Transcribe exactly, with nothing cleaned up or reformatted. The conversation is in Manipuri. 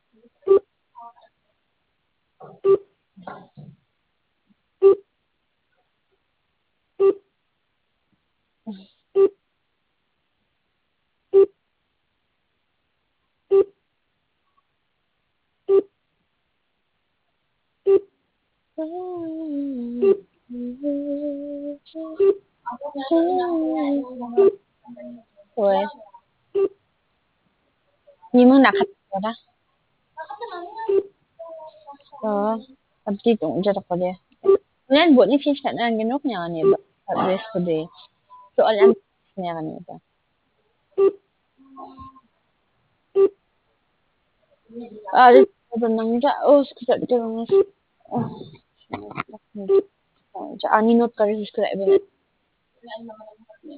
Rồi, nhưng mà nạc hạt rồi đó. Ờ, tập đi cũng cho tập vào đây. Nên buat ni fish kat nang genok nya ni ba. Rest today. Soalan nya kan ni ba. Ah, benang ja. Oh, sekejap dia orang. Oh. Ja, ani note kari sekejap ben.